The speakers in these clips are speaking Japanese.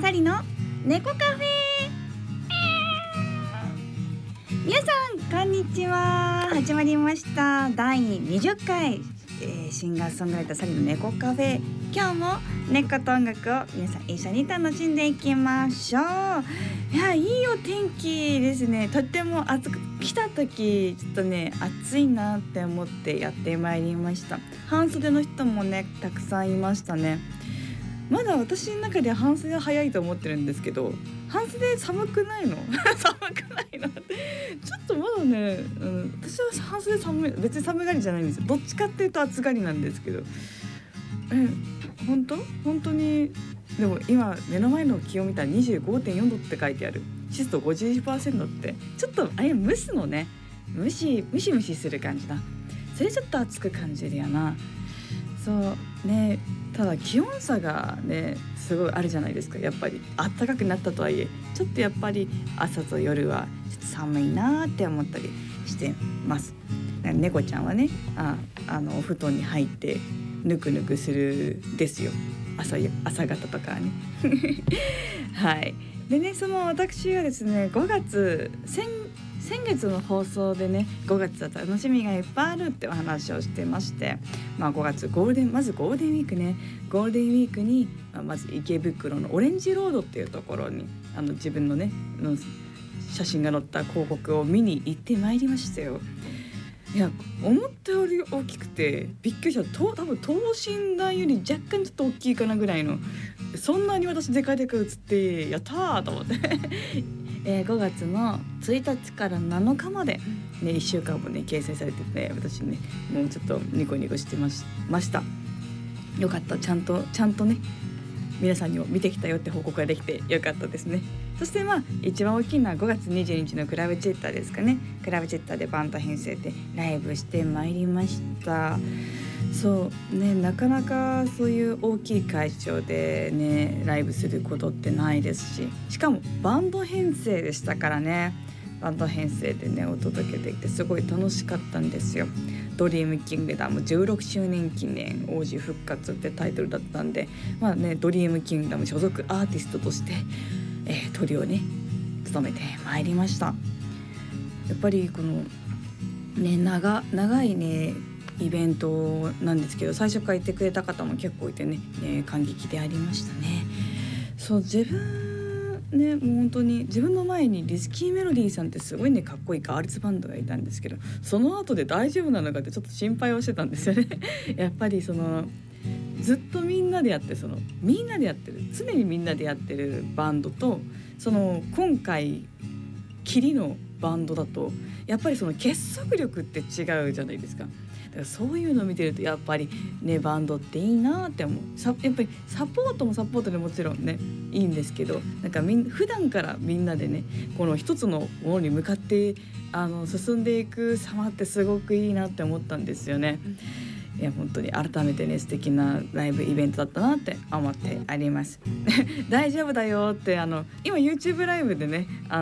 サリの猫カフェ。皆さんこんにちは。始まりました第20回、シンガーソングライターサリの猫カフェ。今日も猫と音楽を皆さん一緒に楽しんでいきましょう。いや、いいお天気ですね。とっても暑く、来た時ちょっとね暑いなって思ってやってまいりました。半袖の人もねたくさんいましたね。まだ私の中では半袖早いと思ってるんですけど、半袖寒くないの寒くないのちょっとまだね、私は半袖別に寒がりじゃないんですよ。どっちかっていうと暑がりなんですけど、本当に。でも今目の前の気温見たら 25.4 度って書いてある。湿度 50% ってちょっと蒸すのね、ムシムシする感じだ。それちょっと暑く感じるよな。そうね。ただ気温差がねすごいあるじゃないですか。やっぱり暖かくなったとはいえちょっとやっぱり朝と夜はちょっと寒いなって思ったりしてます。猫ちゃんはねお布団に入ってぬくぬくするですよ。朝方とかねはいでね、その私はですね5月先月の放送でね5月は楽しみがいっぱいあるってお話をしてまして、5月まずゴールデンウィークね。ゴールデンウィークに、まず池袋のオレンジロードっていうところに自分のね写真が載った広告を見に行ってまいりましたよ。いや、思ったより大きくてびっくりした。多分等身大より若干ちょっと大きいかなぐらいの、そんなに私デカデカ写ってやったーと思って5月の1日から7日まで、ね、1週間もね掲載されてて、私ねもうちょっとニコニコしてました。よかった。ちゃんとね皆さんにも見てきたよって報告ができてよかったですね。そして一番大きいのは5月22日のクラブチェッターですかね。クラブチェッターでバンド編成でライブしてまいりました。そうね、なかなかそういう大きい会場でねライブすることってないですしかもバンド編成でしたからね。バンド編成でねお届けできてすごい楽しかったんですよ。ドリームキングダム16周年記念王子復活ってタイトルだったんで、ドリームキングダム所属アーティストとして、トリをね務めてまいりました。やっぱりこのね長いねイベントなんですけど、最初から言ってくれた方も結構いてね感激でありましたね。そう、自分ねもう本当に自分の前にリスキーメロディーさんってすごいねかっこいいガールズバンドがいたんですけど、その後で大丈夫なのかってちょっと心配をしてたんですよねやっぱりずっとみんなでやってる常にみんなでやってるバンドと今回キリのバンドだとやっぱり結束力って違うじゃないですか。だからそういうのを見てるとやっぱりねバンドっていいなって思う。やっぱりサポートもサポートでもちろんねいいんですけど、なんか普段からみんなでねこの一つのものに向かって進んでいく様ってすごくいいなって思ったんですよね。いや本当に改めてね素敵なライブイベントだったなって思ってあります大丈夫だよって今 YouTube ライブでね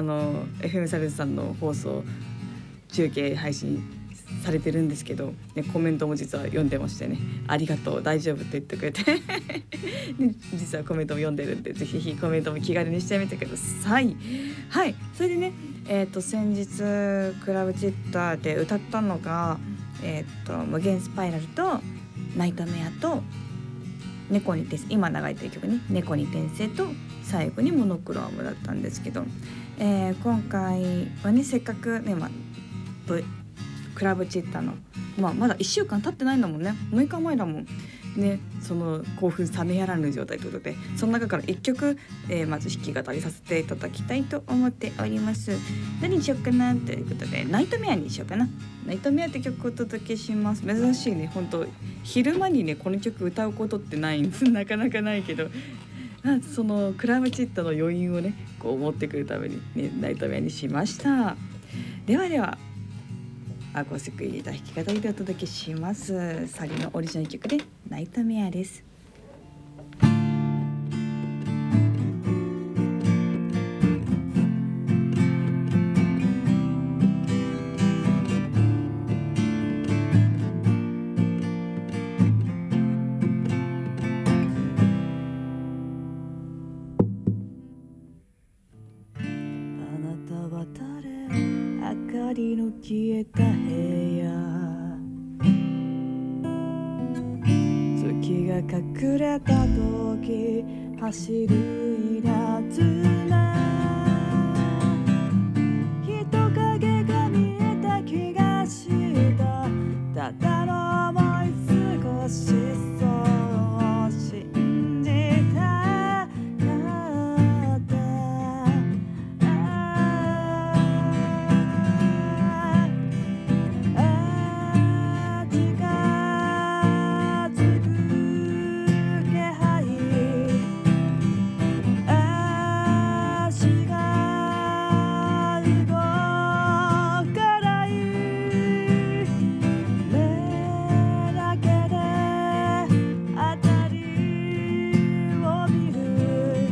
FM サルさんの放送中継配信されてるんですけど、ね、コメントも実は読んでましてね、ありがとう大丈夫って言ってくれてで実はコメントも読んでるんで、ぜひコメントも気軽にしてみてください。はい、それでね先日クラブチェッターで歌ったのが無限スパイラルとナイトメアと猫に転生、今流れてる曲ね、猫に転生と最後にモノクロームだったんですけど、今回はねせっかくね、クラブチェッターの、まだ1週間経ってないんだもんね。6日前だもんね。その興奮冷めやらぬ状態ということで、その中から1曲、まず弾き語りさせていただきたいと思っております。何にしようかなということでナイトメアにしようかな。ナイトメアって曲をお届けします。珍しいね、本当昼間にねこの曲歌うことってないんですなかなかないけど、そのクラブチェッターの余韻をねこう持ってくるためにねナイトメアにしました。ではアコースティック入れた弾き語りでお届けします。サリのオリジナル曲でナイトメアです。 の消えた部屋、月が隠れた時走る稲妻、人影が見えた気がした、ただの思い少しそう信じたかった、近づく気配、足が動かない、目だけで辺りを見る、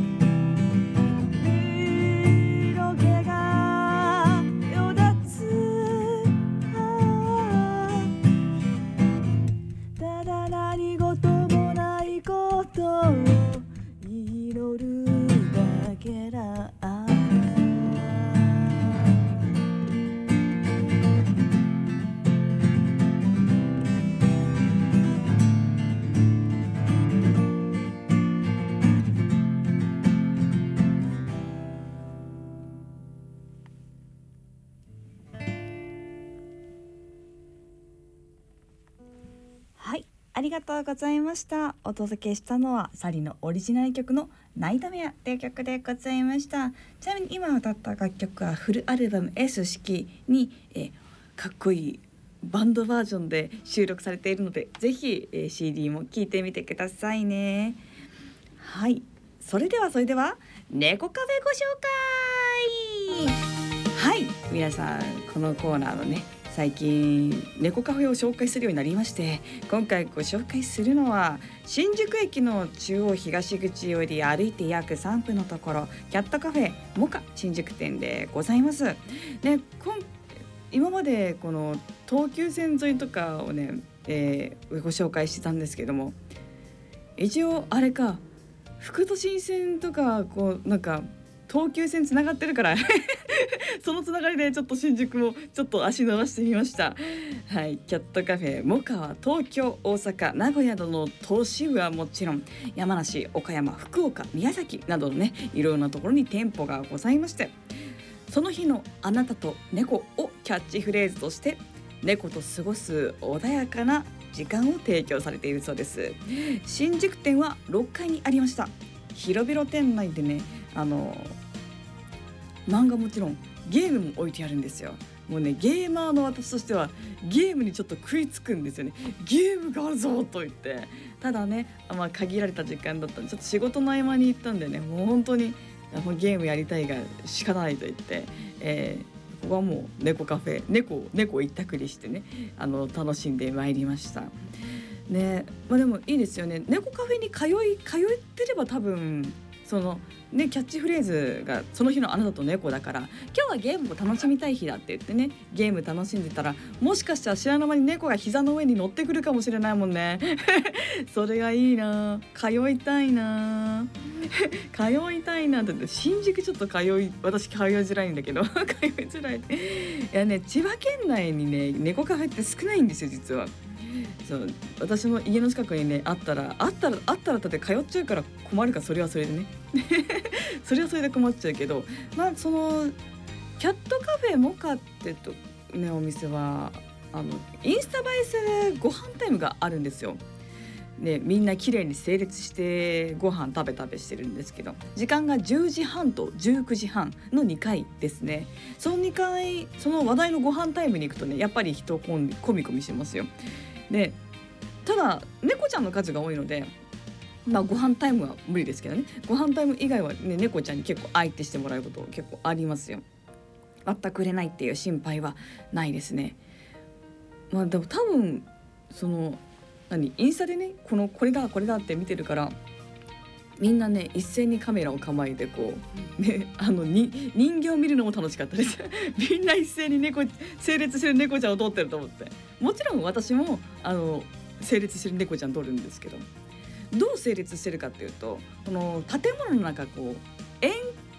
色気がよだつ、ただ何事もないことを祈るだけだ。はい、ありがとうございました。お届けしたのはサリのオリジナル曲のナイトメアという曲でございました。ちなみに今歌った楽曲はフルアルバム S 式に、かっこいいバンドバージョンで収録されているので、ぜひ、CD も聴いてみてくださいね。はい、それでは猫カフェご紹介。はい、皆さんこのコーナーのね、最近猫カフェを紹介するようになりまして、今回ご紹介するのは新宿駅の中央東口より歩いて約3分のところ、キャットカフェモカ新宿店でございます。で、今までこの東急線沿いとかをね、ご紹介してたんですけども、一応あれか、副都心線とかこうなんか東急線つながってるからそのつながりでちょっと新宿もちょっと足伸ばしてみました。はい、キャットカフェモカは東京、大阪、名古屋などの都市部はもちろん、山梨、岡山、福岡、宮崎などのね、いろんなところに店舗がございまして、その日のあなたと猫をキャッチフレーズとして猫と過ごす穏やかな時間を提供されているそうです。新宿店は6階にありました。広々店内でね、漫画もちろんゲームも置いてあるんですよ。もうね、ゲーマーの私としてはゲームにちょっと食いつくんですよね。ゲームがあるぞと言って、ただね、限られた時間だったんで、ちょっと仕事の合間に行ったんでね、もう本当にゲームやりたいが仕方ないと言って、ここはもう猫カフェ、猫一択にしてね、楽しんでまいりましたね。でもいいですよね。猫カフェに通ってれば多分そのね、キャッチフレーズがその日のあなたと猫だから、今日はゲームを楽しみたい日だって言ってね、ゲーム楽しんでたら、もしかしたら知らぬ間に猫が膝の上に乗ってくるかもしれないもんねそれがいいな、通いたいなって新宿ちょっと私通いづらいんだけど通いづらい。いやね、千葉県内にね、猫カフェって少ないんですよ、実は。そう、私の家の近くにね、あったらだって通っちゃうから困るから、それはそれでねそれはそれで困っちゃうけど、そのキャットカフェモカってね、お店はインスタ映えするご飯タイムがあるんですよ。ね、みんな綺麗に整列してご飯食べしてるんですけど、時間が10時半と19時半の2回ですね。その2回、その話題のご飯タイムに行くとね、やっぱり人コミコミしますよ。で、ただ猫ちゃんの数が多いので、ご飯タイムは無理ですけどね、ご飯タイム以外はね、猫ちゃんに結構相手してもらうこと結構ありますよ。全く売れないっていう心配はないですね。でも多分インスタでね、これだって見てるから、みんなね、一斉にカメラを構えてこう、ね、人形を見るのも楽しかったですみんな一斉に整列してる猫ちゃんを撮ってると思って、もちろん私も整列してる猫ちゃん撮るんですけど、どう整列してるかっていうと、この建物の中こう円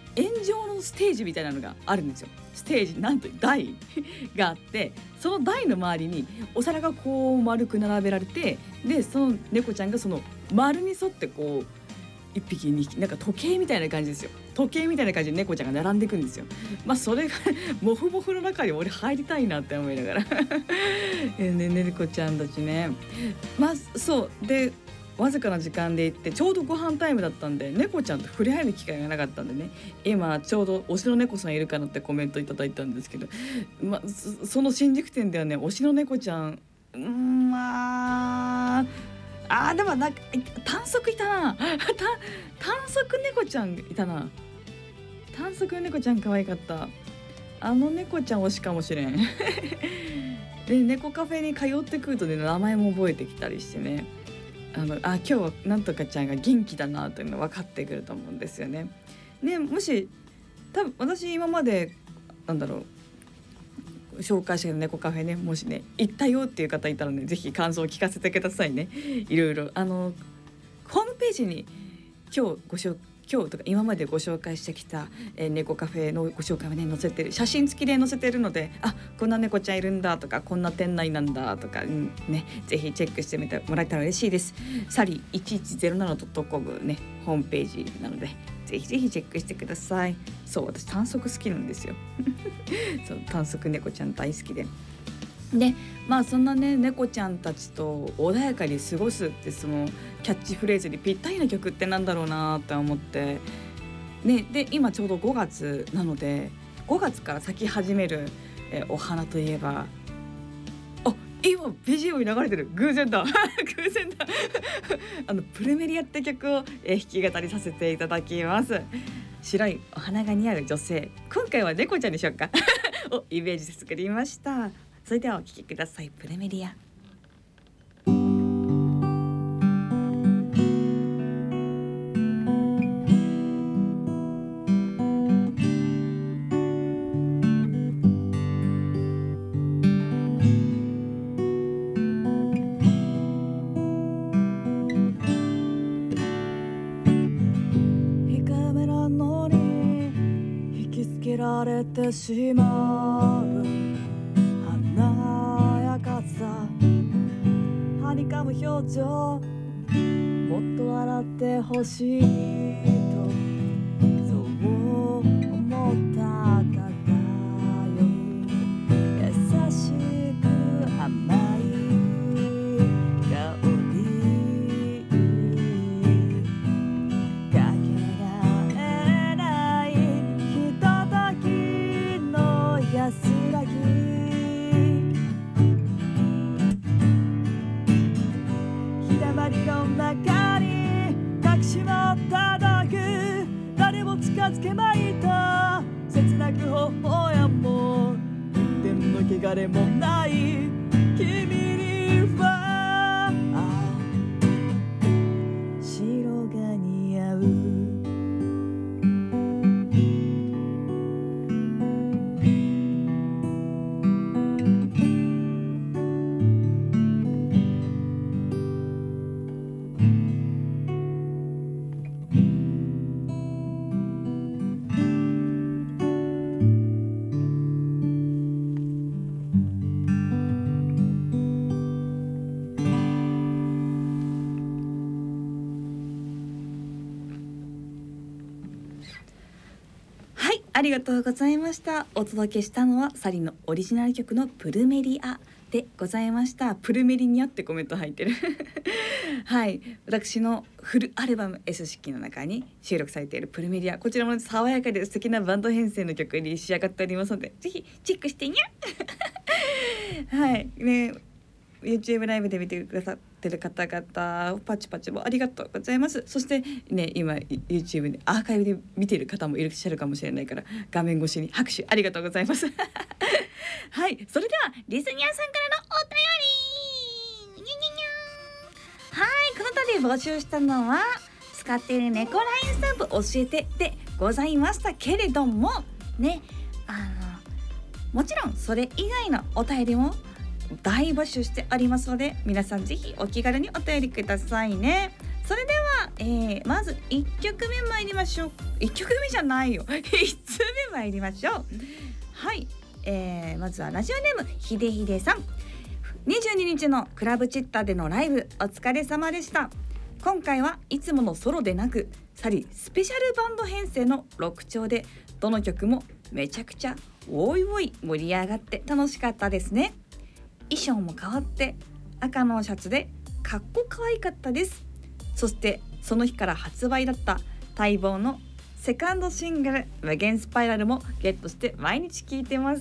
状のステージみたいなのがあるんですよ。ステージなんと台があって、その台の周りにお皿がこう丸く並べられて、でその猫ちゃんがその丸に沿ってこう一匹二匹なんか時計みたいな感じですよ。時計みたいな感じで猫ちゃんが並んでいくんですよ。それがモフモフの中に俺入りたいなって思いながら猫ちゃんたちね。そうでわずかな時間で行ってちょうどご飯タイムだったんで、猫ちゃんと触れ合える機会がなかったんでね、今ちょうど推しの猫さんいるかなってコメントいただいたんですけど、その新宿店ではね、推しの猫ちゃんでもなんか短足いたな短足猫ちゃんいたな。短足猫ちゃん可愛かった。あの猫ちゃん推しかもしれんで猫カフェに通ってくるとね、名前も覚えてきたりしてね、今日はなんとかちゃんが元気だなというの分かってくると思うんですよね。もし多分私今まで紹介してる猫カフェね、もしね行ったよっていう方いたらね、ぜひ感想を聞かせてくださいね。いろいろホームページに今日とか今までご紹介してきた、猫カフェのご紹介をね載せてる、写真付きで載せてるので、こんな猫ちゃんいるんだとか、こんな店内なんだとか、ね、ぜひチェックしてみてもらえたら嬉しいです。サリ 1107.com ね、ホームページなのでぜひぜひチェックしてください。そう私短足好きなんですよそう短足猫ちゃん大好きでそんなね猫ちゃんたちと穏やかに過ごすってそのキャッチフレーズにぴったりな曲ってなんだろうなって思ってね。で今ちょうど5月なので、5月から咲き始める、お花といえば今 BGM に流れてる、偶然だ偶然だプルメリアって曲を、弾き語りさせていただきます。白いお花が似合う女性、今回は猫ちゃんにしようかをイメージで作りました。それではお聴きください。プルメリア。られてしまう華やかさ、はにかむ表情、もっと笑ってほしいとそう思ったからよ。優しく甘い香りかけがえないひとときの安らぎ、日だまりの中に隠し持った道具、誰も近づけまいと切なく微笑も天の汚れもない君には白が似合う。ありがとうございました。お届けしたのはサリのオリジナル曲のプルメリアでございました。プルメリニャってコメント入ってるはい、私のフルアルバム S 式の中に収録されているプルメリア、こちらも爽やかで素敵なバンド編成の曲に仕上がっておりますので、ぜひチェックしてにゃはいね、YouTube ライブで見てくださってる方々パチパチもありがとうございます。そしてね、今 YouTube でアーカイブで見ている方もいらっしゃるかもしれないから、画面越しに拍手ありがとうございますはい、それではリスニアさんからのお便り、にゃにゃにゃ。はい、この度募集したのは使っている猫ラインスタンプ教えてでございましたけれどもね、もちろんそれ以外のお便りも大募集しておりますので、皆さんぜひお気軽にお便りくださいね。 それでは、まず1曲目参りましょう。1曲目じゃないよ1通目参りましょう。はい、まずはラジオネームひでひでさん。22日のクラブチッタでのライブお疲れ様でした。今回はいつものソロでなくサリスペシャルバンド編成の6調で、どの曲もめちゃくちゃおいおい盛り上がって楽しかったですね。衣装も変わって赤のシャツでかっこ可愛かったです。そしてその日から発売だった待望のセカンドシングル無限スパイラルもゲットして毎日聴いてます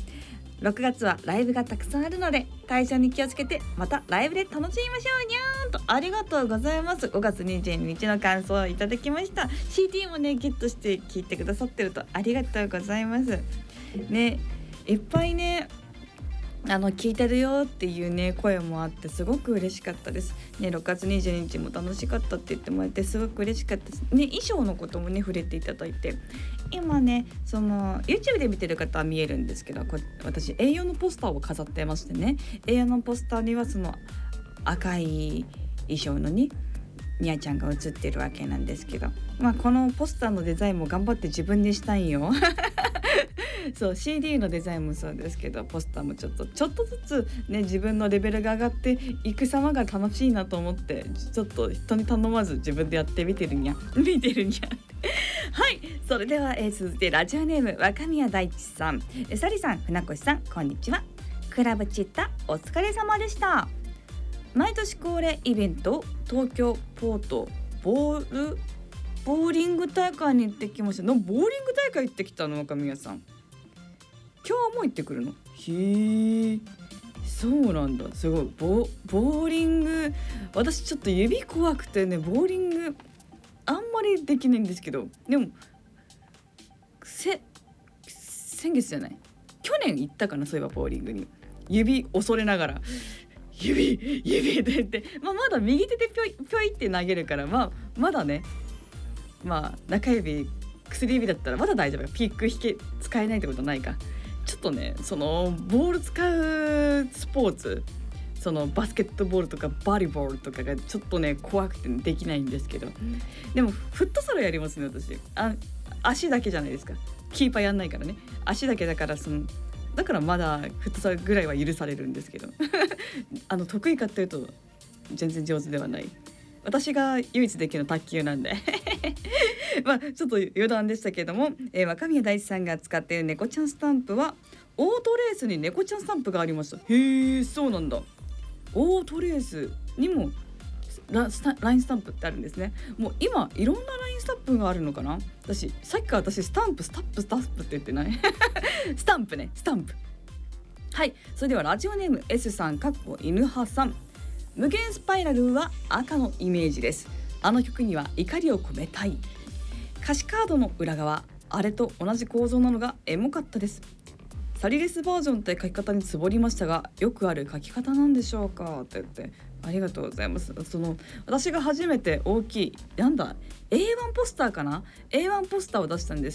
。6月はライブがたくさんあるので体調に気をつけてまたライブで楽しみましょうにゃーんと。ありがとうございます。5月22日の感想をいただきました。 CD もねゲットして聴いてくださってるとありがとうございますね。いっぱいね聞いてるよっていうね声もあってすごく嬉しかったですね。6月22日も楽しかったって言ってもらってすごく嬉しかったですね。衣装のこともね触れていただいて、今ねその YouTube で見てる方は見えるんですけど、私 A4 のポスターを飾ってましてね、 A4 のポスターにはその赤い衣装のねみやちゃんが写ってるわけなんですけど、このポスターのデザインも頑張って自分でしたいよそう CD のデザインもそうですけど、ポスターもちょっとずつね自分のレベルが上がっていく様が楽しいなと思って、ちょっと人に頼まず自分でやってみてるにゃはい、それでは、続いてラジオネーム若宮大地さん。サリさん、船越さん、こんにちは。クラブチッタお疲れ様でした。毎年恒例イベント東京ポートボーリング大会に行ってきました。ボーリング大会行ってきたの若宮さん、今日も行ってくるの？へえ、そうなんだ。すごい。ボーリング、私ちょっと指怖くてね、ボーリングあんまりできないんですけど、でも先月じゃない、去年行ったかな、そういえばボーリングに指恐れながら指って言って、まだ右手でぴょいって投げるから、まだね、中指薬指だったらまだ大丈夫。ピック使えないってことないか。ちょっとねそのボール使うスポーツ、そのバスケットボールとかバリボールとかがちょっとね怖くてできないんですけど、でもフットサルやりますね私。足だけじゃないですか、キーパーやんないからね、足だけだからだからまだフットサルぐらいは許されるんですけど得意かっていうと全然上手ではない。私が唯一できるの卓球なんでちょっと余談でしたけども、若宮大地さんが使っている猫ちゃんスタンプはオートレースに猫ちゃんスタンプがありました。へえ、そうなんだ。オートレースにもラインスタンプってあるんですね。もう今いろんなラインスタンプがあるのかな。さっきからスタンプって言ってないスタンプね、スタンプ。はい、それではラジオネーム S さん犬派さん。無限スパイラルは赤のイメージです。あの曲には怒りを込めたい。歌詞カードの裏側、あれと同じ構造なのがエモかったです。サリレスバージョンって書き方につぼりましたが、よくある書き方なんでしょうかって言って、ありがとうございます。私が初めて大きいA1 ポスターかな、 A1 ポスターを出したんです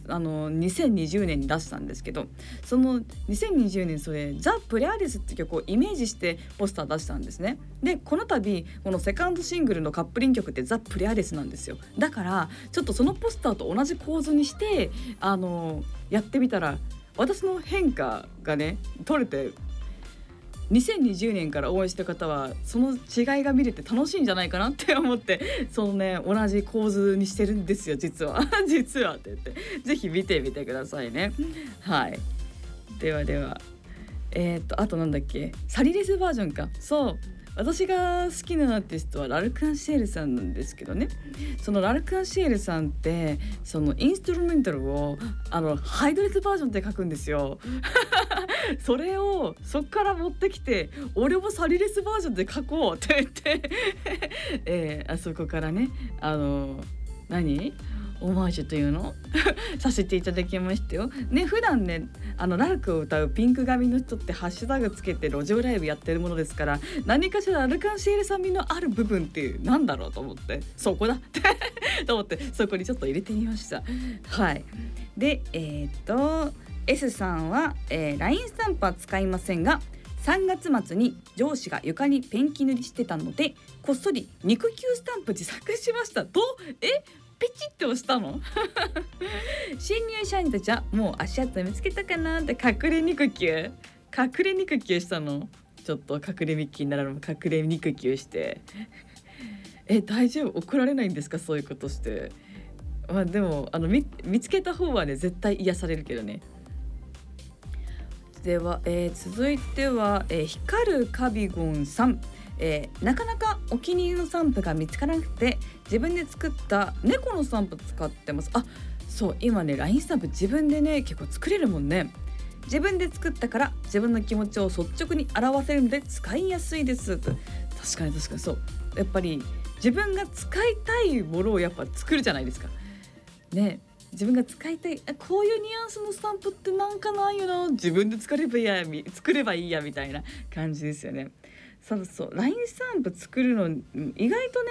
。2020年に出したんですけど、その2020年それザ・プレアデスって曲をイメージしてポスター出したんですね。でこの度このセカンドシングルのカップリング曲ってザ・プレアデスなんですよ。だからちょっとそのポスターと同じ構図にしてやってみたら、私の変化がね撮れて、2020年から応援した方はその違いが見れて楽しいんじゃないかなって思って、同じ構図にしてるんですよ実は実はって言って、ぜひ見てみてくださいね。はい、ではあとなんだっけ、サリレスバージョンか。そう私が好きなアーティストはラルク・アンシエルさんなんですけどね、そのラルク・アンシエルさんってそのインストゥルメンタルをハイドレスバージョンって書くんですよそれをそっから持ってきて、俺もサリレスバージョンで書こうって言ってあそこからねオマージュというのさせていただきましたよね。普段ねラルクを歌うピンク髪の人ってハッシュタグつけて路上ライブやってるものですから、何かしらラルク・アンシエルさん味のある部分っていうなんだろうと思って、そこだと思ってそこにちょっと入れてみました。はい、でS さんは、LINE スタンプは使いませんが 3月末に上司が床にペンキ塗りしてたのでこっそり肉球スタンプ自作しました。ペチって押したの新入社員たちはもう足跡見つけたかなって隠れ肉球したの。ちょっと隠れミッキーならぬ隠れ肉球して大丈夫、怒られないんですかそういうことして。でも見つけた方はね絶対癒されるけどね。では、続いては、光るカビゴンさん、なかなかお気に入りのスタンプが見つからなくて自分で作った猫のスタンプ使ってます。そう今ね LINE スタンプ自分でね結構作れるもんね。自分で作ったから自分の気持ちを率直に表せるので使いやすいです。確かにそうやっぱり自分が使いたいものをやっぱ作るじゃないですかね。自分が使いたいこういうニュアンスのスタンプってなんかないよな、自分で作ればいいやみたいな感じですよね。そう LINE スタンプ作るの意外と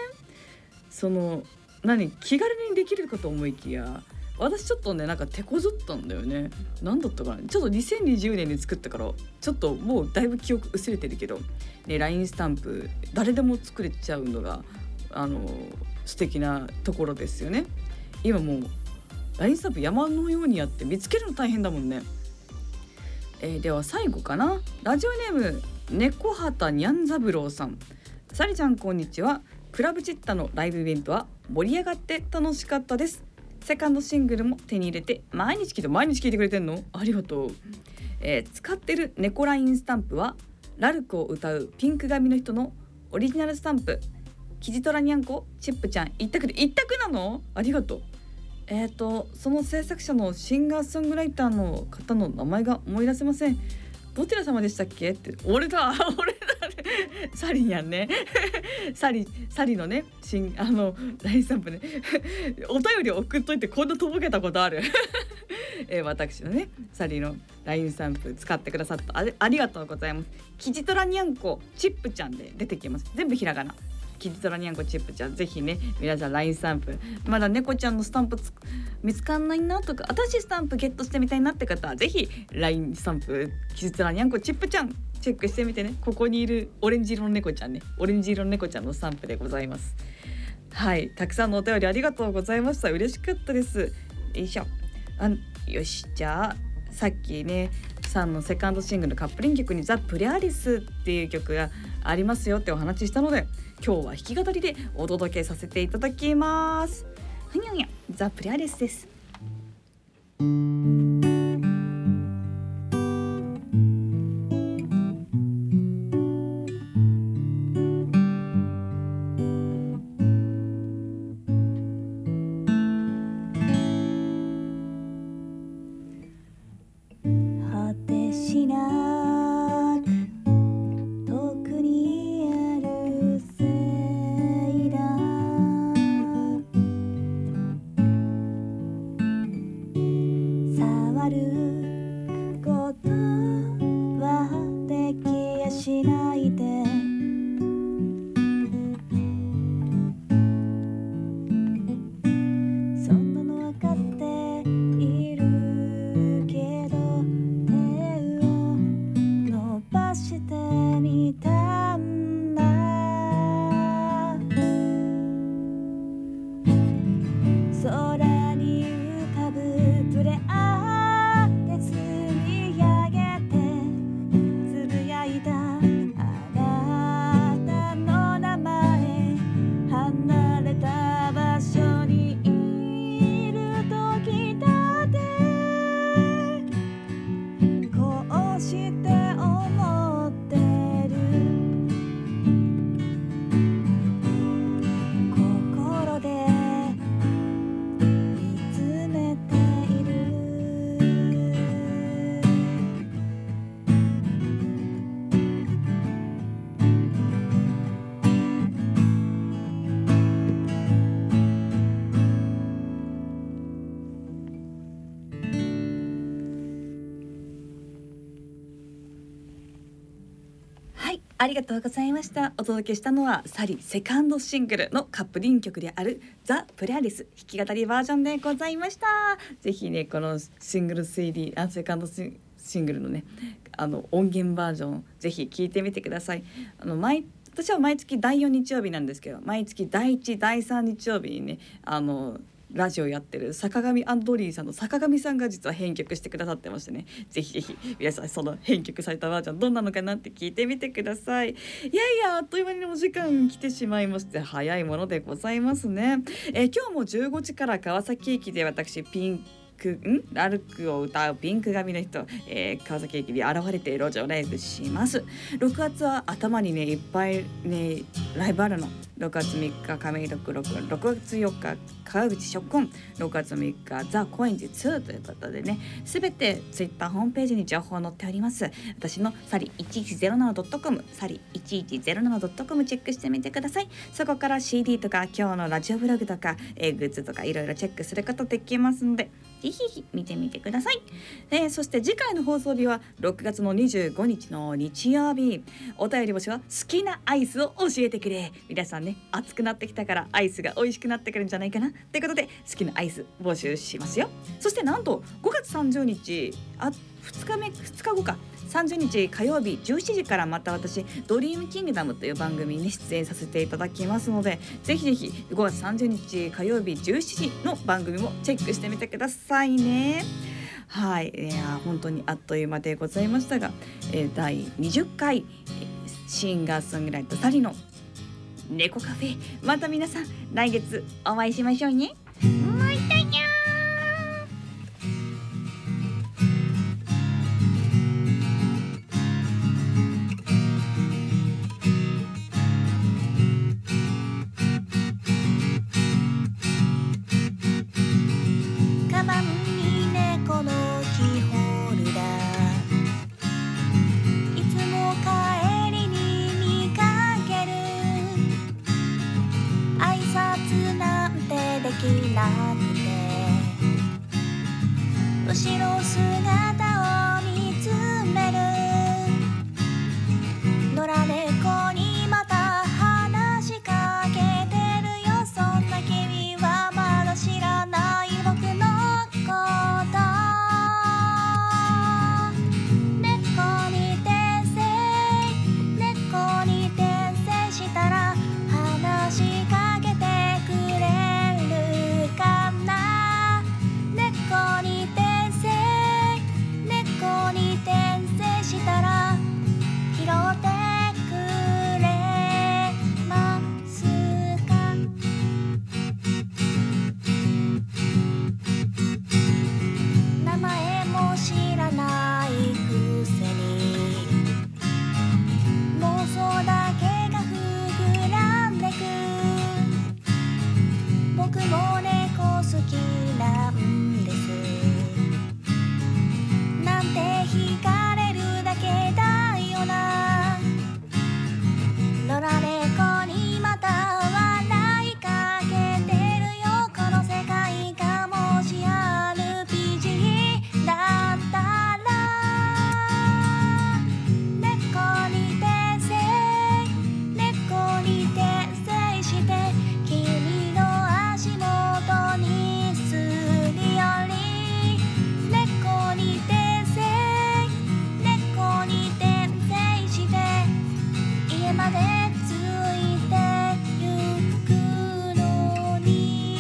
ね気軽にできるかと思いきや私ちょっとねなんか手こずったんだよね。なんだったかな、ちょっと2020年に作ったからちょっともうだいぶ記憶薄れてるけど、ね、LINE スタンプ誰でも作れちゃうのが素敵なところですよね。今もう LINE スタンプ山のようにあって見つけるの大変だもんね。では最後かな、ラジオネーム猫畑にゃん三郎さん。サリちゃんこんにちは。クラブチッタのライブイベントは盛り上がって楽しかったです。セカンドシングルも手に入れて毎日聞いてくれてんのありがとう。使ってる猫ラインスタンプはラルクを歌うピンク髪の人のオリジナルスタンプ、キジトラニャンコチップちゃん一択なのありがとう。その制作者のシンガーソングライターの方の名前が思い出せません。どちら様でしたっけって俺だサリやんねサリのねラインスタンプねお便り送っといてこんなとぼけたことある私のねサリのラインスタンプ使ってくださったありがとうございます。キジトラニャンコチップちゃんで出てきます。全部ひらがなキジトラニャンコチップちゃん、ぜひね皆さん LINE スタンプまだ猫ちゃんのスタンプ見つかんないなとか私スタンプゲットしてみたいなって方はぜひ LINE スタンプキジトラニャンコチップちゃんチェックしてみてね。ここにいるオレンジ色の猫ちゃんね、オレンジ色の猫ちゃんのスタンプでございます。はい、たくさんのお便りありがとうございました。嬉しかったです。よいしょ。よし、じゃあさっきねさんのセカンドシングルのカップリング曲にザ・プレアリスっていう曲がありますよってお話ししたので今日は弾き語りでお届けさせていただきます。ふにゃふにゃザ・プレアリスです。ありがとうございました。お届けしたのはサリセカンドシングルのカップリング曲であるザ・プレアリス弾き語りバージョンでございました。ぜひねこのシングル CD セカンドシシングルのね音源バージョンぜひ聴いてみてください。私は毎月第4日曜日なんですけど、毎月第1第3日曜日にねラジオやってる坂上アンドリーさんの坂上さんが実は編曲してくださってましてね、ぜひぜひ皆さんその編曲されたバージョンどんなのかなって聞いてみてください。いやあっという間にお時間来てしまいまして、早いものでございますね。今日も15時から川崎駅で私ラルクを歌うピンク髪の人、川崎駅に現れて路上ライブします。6月は頭にねいっぱいねライブあるの。6月3日亀戸6、6月4日川口ショッコン、6月3日ザ・コインズ2ということでね、すべてツイッターホームページに情報載っております。私のサリ 1107.com サリ 1107.com チェックしてみてください。そこから CD とか今日のラジオブログとか、グッズとかいろいろチェックすることできますので、ぜひ見てみてください。そして次回の放送日は6月の25日の日曜日。お便り募集は好きなアイスを教えてくれ。皆さんね、暑くなってきたからアイスが美味しくなってくるんじゃないかなということで、好きなアイス募集しますよ。そしてなんと5月30日2日後か30日火曜日17時からまた私ドリームキングダムという番組に出演させていただきますので、ぜひぜひ5月30日火曜日17時の番組もチェックしてみてくださいね。はい、いや本当にあっという間でございましたが、第20回シンガーソングライターサリの猫カフェ、また皆さん来月お会いしましょうね。またにゃー。後ろ姿を見つめる野良猫にまた話しかけてるよ。そんな君はまだ知らない僕のこと猫に転生したら話しかけてくれるかな。猫に転生したら拾ってくれますか。名前も知らないくせに妄想だけが膨らんでく。僕も猫好きなんですなんて惹かれるだけだよな。野良猫にまた笑いかけてるよ。この世界がもし RPG だったら猫に転生して君の足元にすり寄り猫に転生して家までついてゆくのに。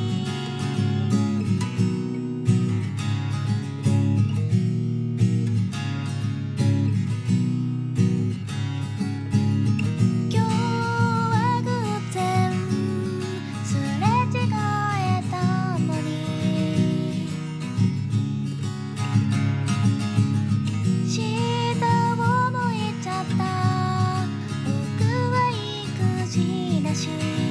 今日は偶然すれ違えたのに下を向いちゃった僕は育児なし